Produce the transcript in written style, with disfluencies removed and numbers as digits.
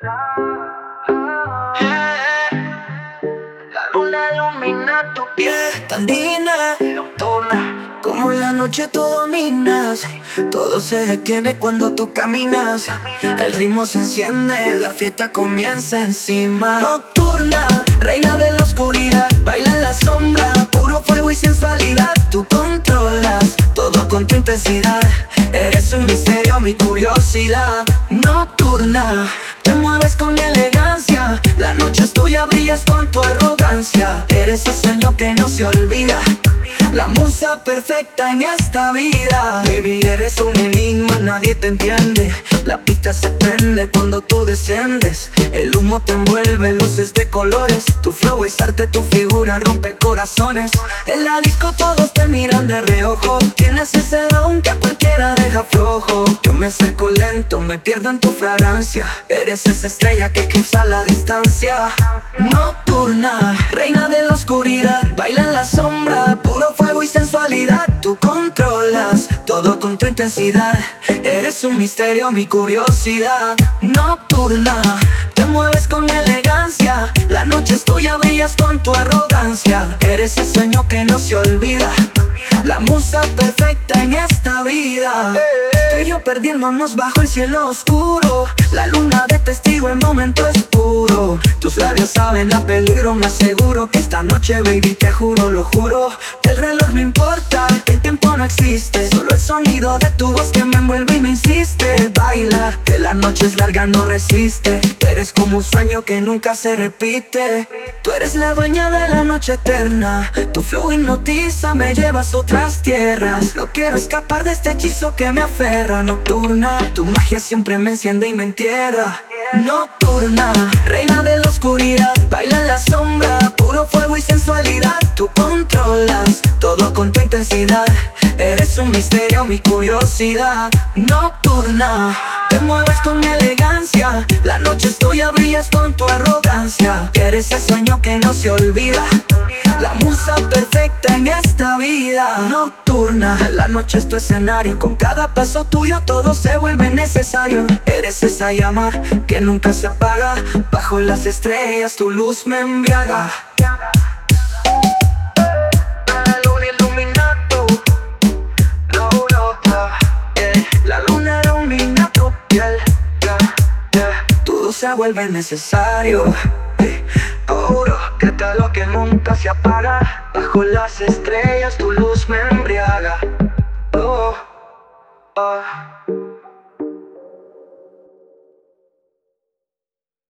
La luna ilumina tu piel, tan digna, nocturna, como en la noche tú dominas. Todo se detiene cuando tú caminas. El ritmo se enciende, la fiesta comienza encima. Nocturna, reina de la oscuridad, baila en la sombra, puro fuego y sensualidad. Tú controlas todo con tu intensidad. Eres un misterio, mi curiosidad. Nocturna, te mueves con elegancia. La noche es tuya, brillas con tu arrogancia. Eres el sueño que no se olvida, la musa perfecta en esta vida. Baby, eres un enigma, nadie te entiende. La pista se prende cuando tú desciendes. El humo te envuelve, luces de colores. Tu flow es arte, tu figura rompe corazones. En la disco todos te miran de reojo. Tienes ese don que a cualquiera deja flojo. Yo me acerco lento, me pierdo en tu fragancia. Eres esa estrella que cruza la distancia. Nocturna, reina de la oscuridad, baila en la sombra, puro fuego y sensualidad. Tú controlas todo con tu intensidad. Eres un misterio, mi curiosidad. Nocturna, te mueves con elegancia. La noche es tuya, brillas con tu arrogancia. Eres el sueño que no se olvida, la musa perfecta en esta vida. Tú y yo perdiéndonos bajo el cielo oscuro. La luna de testigo, el momento es puro. Tus labios saben a peligro, me aseguro que esta noche, baby, te juro, lo juro. El reloj no importa, el tiempo no existe, solo el sonido de tu voz que me envuelve y me insiste. Baila, que la noche es larga, no resiste. Eres como un sueño que nunca se repite. Tú eres la dueña de la noche eterna. Tu flow hipnotiza, me llevas a otras tierras. No quiero escapar de este hechizo que me aferra. Nocturna, tu magia siempre me enciende y me entierra. Nocturna, reina de la oscuridad, baila en la sombra, puro fuego y sensualidad. Tú controlas todo con tu intensidad. Eres un misterio, mi curiosidad. Nocturna, te mueves con elegancia. La noche es tuya, brillas con tu arrogancia. Eres el sueño que no se olvida, la musa perfecta en esta vida. Nocturna, la noche es tu escenario. Con cada paso tuyo todo se vuelve necesario. Eres esa llama que nunca se apaga. Bajo las estrellas tu luz me embriaga. La luna ilumina tu piel, todo se vuelve necesario. Puro, que tal lo que nunca se apaga. Bajo las estrellas tu luz me embriaga. Oh, oh.